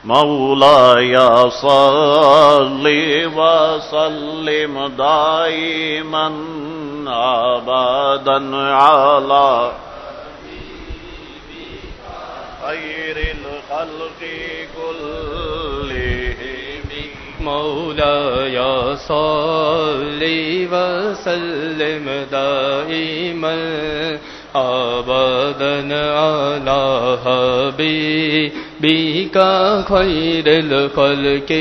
مولاي صل وسلم دائما أبدا على خير الخلق كلهم مولاي صل وسلم دائما أبدا على حبيبك خير الخلق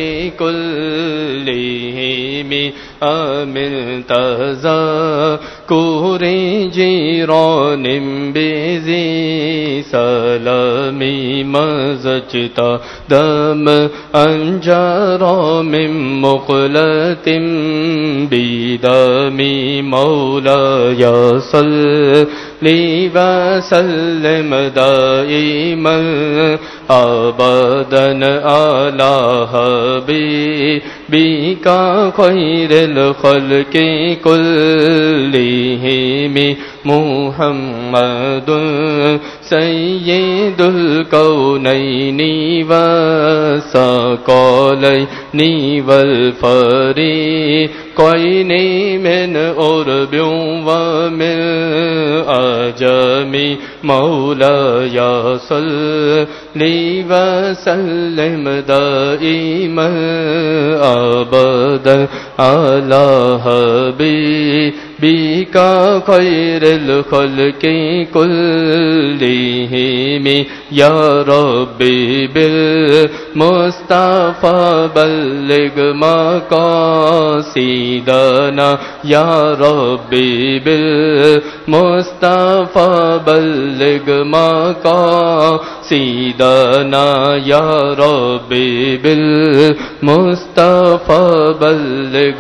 كلهم آمن تذكر جيران بذي سلام مزجت دم أنجرى من مقلة بدم مولاي صل وسلم دائما أبدا على حبيبك خير الخلق كلهم محمد سيد الكونين والثقلين والفريقين من أرب ومن أجم مولاي صل وسلم دائما أبدا على حبيبك خير الخلق كلهم يا ربي بالمصطفى بلغ مقاصدنا يا ربي بالمصطفى بلغ مقاصدنا يا ربي بالمصطفى بلغ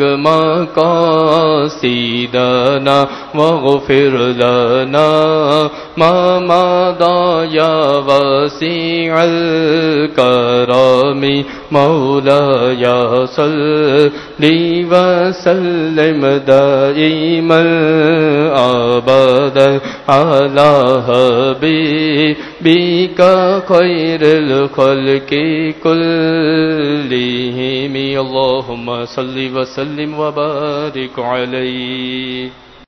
مقاصدنا واغفر لنا ما مضى يا واسع الكرم مولاي صل وسلم دائما أبدا على حبيبك خير الخلق كلهم اللهم صل وسلم وبارك عليه.